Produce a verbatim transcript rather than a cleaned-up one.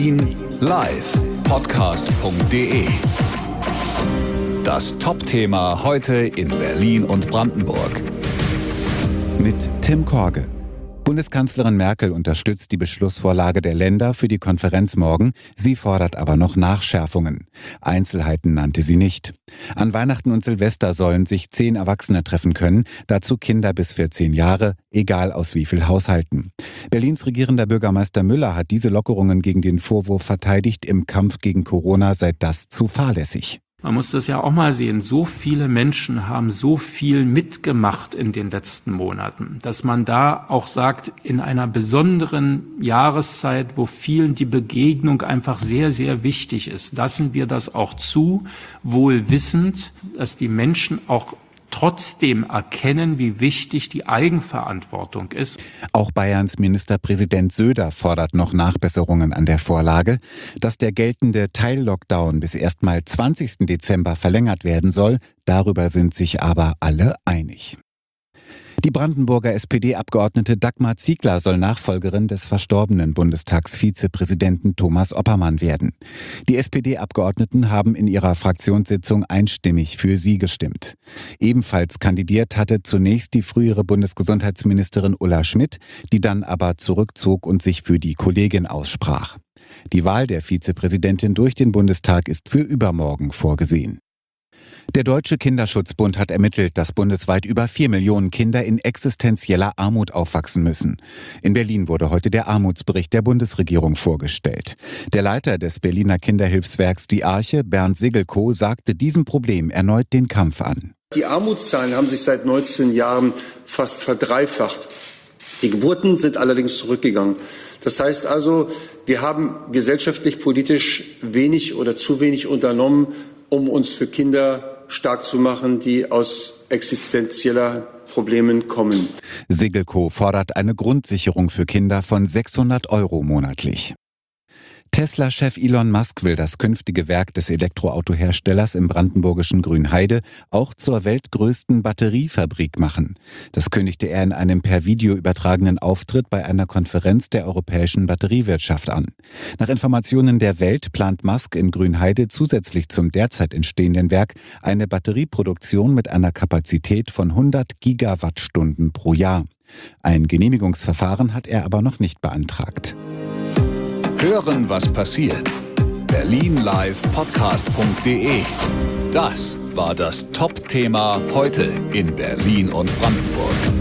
Berlin live podcast punkt de. Das Top-Thema heute in Berlin und Brandenburg. Mit Tim Korge. Bundeskanzlerin Merkel unterstützt die Beschlussvorlage der Länder für die Konferenz morgen. Sie fordert aber noch Nachschärfungen. Einzelheiten nannte sie nicht. An Weihnachten und Silvester sollen sich zehn Erwachsene treffen können, dazu Kinder bis vierzehn Jahre, egal aus wie viel Haushalten. Berlins regierender Bürgermeister Müller hat diese Lockerungen gegen den Vorwurf verteidigt, im Kampf gegen Corona sei das zu fahrlässig. Man muss das ja auch mal sehen. So viele Menschen haben so viel mitgemacht in den letzten Monaten, dass man da auch sagt, in einer besonderen Jahreszeit, wo vielen die Begegnung einfach sehr, sehr wichtig ist, lassen wir das auch zu, wohl wissend, dass die Menschen auch trotzdem erkennen, wie wichtig die Eigenverantwortung ist. Auch Bayerns Ministerpräsident Söder fordert noch Nachbesserungen an der Vorlage. Dass der geltende Teil-Lockdown bis erst mal zwanzigsten Dezember verlängert werden soll, darüber sind sich aber alle einig. Die Brandenburger S P D-Abgeordnete Dagmar Ziegler soll Nachfolgerin des verstorbenen Bundestagsvizepräsidenten Thomas Oppermann werden. Die S P D-Abgeordneten haben in ihrer Fraktionssitzung einstimmig für sie gestimmt. Ebenfalls kandidiert hatte zunächst die frühere Bundesgesundheitsministerin Ulla Schmidt, die dann aber zurückzog und sich für die Kollegin aussprach. Die Wahl der Vizepräsidentin durch den Bundestag ist für übermorgen vorgesehen. Der Deutsche Kinderschutzbund hat ermittelt, dass bundesweit über vier Millionen Kinder in existenzieller Armut aufwachsen müssen. In Berlin wurde heute der Armutsbericht der Bundesregierung vorgestellt. Der Leiter des Berliner Kinderhilfswerks Die Arche, Bernd Segelkow, sagte diesem Problem erneut den Kampf an. Die Armutszahlen haben sich seit neunzehn Jahren fast verdreifacht. Die Geburten sind allerdings zurückgegangen. Das heißt also, wir haben gesellschaftlich, politisch wenig oder zu wenig unternommen, um uns für Kinder stark zu machen, die aus existenzieller Problemen kommen. Segelkow fordert eine Grundsicherung für Kinder von sechshundert Euro monatlich. Tesla-Chef Elon Musk will das künftige Werk des Elektroautoherstellers im brandenburgischen Grünheide auch zur weltgrößten Batteriefabrik machen. Das kündigte er in einem per Video übertragenen Auftritt bei einer Konferenz der europäischen Batteriewirtschaft an. Nach Informationen der Welt plant Musk in Grünheide zusätzlich zum derzeit entstehenden Werk eine Batterieproduktion mit einer Kapazität von hundert Gigawattstunden pro Jahr. Ein Genehmigungsverfahren hat er aber noch nicht beantragt. Hören, was passiert. Berlin live podcast punkt de. Das war das Top-Thema heute in Berlin und Brandenburg.